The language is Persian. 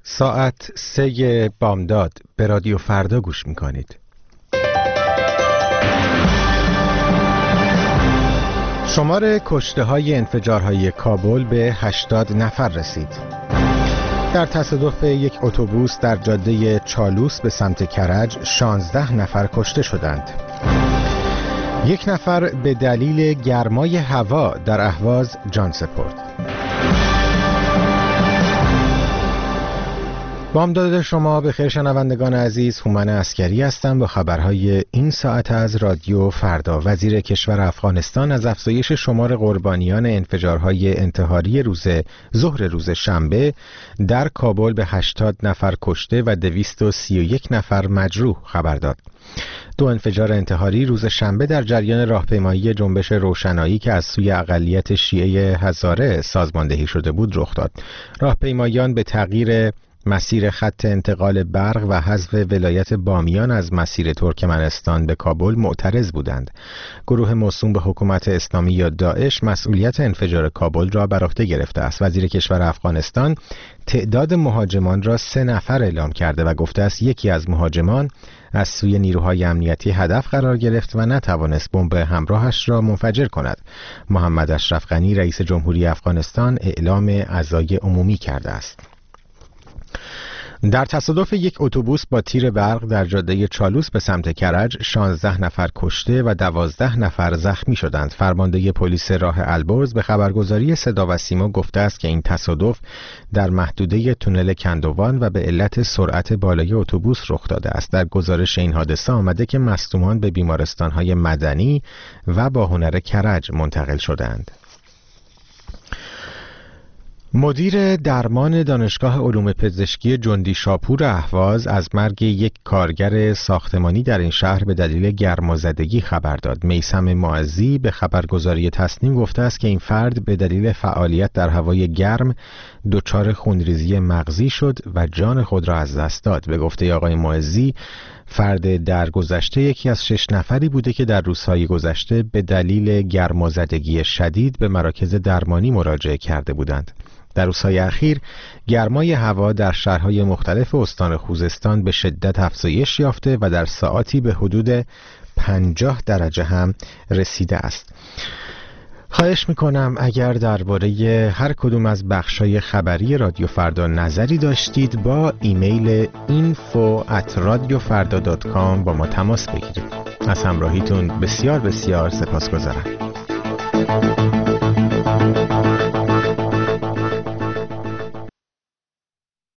ساعت 3 بامداد به رادیو فردا گوش میکنید. شمار کشته های انفجارهای کابل به 80 نفر رسید. در تصادف یک اتوبوس در جاده چالوس به سمت کرج 16 نفر کشته شدند. یک نفر به دلیل گرمای هوا در اهواز جان سپرد. بامداد شما بخیر شنوندگان عزیز، هومن عسکری هستم با خبرهای این ساعت از رادیو فردا. وزیر کشور افغانستان از افزایش شمار قربانیان انفجارهای انتحاری ظهر روز شنبه در کابل به 80 نفر کشته و 231 نفر مجروح خبر داد. 2 انفجار انتحاری روز شنبه در جریان راهپیمایی جنبش روشنایی که از سوی اقلیت شیعه هزاره سازماندهی شده بود رخ داد. راهپیمایان به تغییر مسیر خط انتقال برق و حذف ولایت بامیان از مسیر ترکمنستان به کابل معترض بودند. گروه موسوم به حکومت اسلامی یا داعش مسئولیت انفجار کابل را بر عهده گرفته است. وزیر کشور افغانستان تعداد مهاجمان را 3 نفر اعلام کرده و گفته است یکی از مهاجمان از سوی نیروهای امنیتی هدف قرار گرفت و نتوانست بمب همراهش را منفجر کند. محمد اشرف غنی رئیس جمهوری افغانستان اعلام عزای عمومی کرده است. در تصادف یک اتوبوس با تیر برق در جاده چالوس به سمت کرج 16 نفر کشته و 12 نفر زخمی شدند. فرمانده پلیس راه البرز به خبرگزاری صدا و سیما گفته است که این تصادف در محدوده تونل کندوان و به علت سرعت بالای اتوبوس رخ داده است. در گزارش این حادثه آمده که مصدومان به بیمارستان‌های مدنی و باهنر کرج منتقل شدند. مدیر درمان دانشگاه علوم پزشکی جندی شاپور اهواز از مرگ یک کارگر ساختمانی در این شهر به دلیل گرمازدگی خبر داد. میثم معزی به خبرگزاری تصنیم گفته است که این فرد به دلیل فعالیت در هوای گرم دچار خونریزی مغزی شد و جان خود را از دست داد. به گفته آقای معزی، فرد درگذشته یکی از 6 نفری بوده که در روزهای گذشته به دلیل گرمازدگی شدید به مراکز درمانی مراجعه کرده بودند. در روزهای اخیر گرمای هوا در شهرهای مختلف استان خوزستان به شدت افزایش یافته و در ساعاتی به حدود 50 درجه هم رسیده است. خواهش میکنم اگر درباره هر کدوم از بخشای خبری رادیو فردا نظری داشتید با ایمیل info@radiofarda.com با ما تماس بگیرید. از همراهیتون بسیار بسیار سپاسگزارم.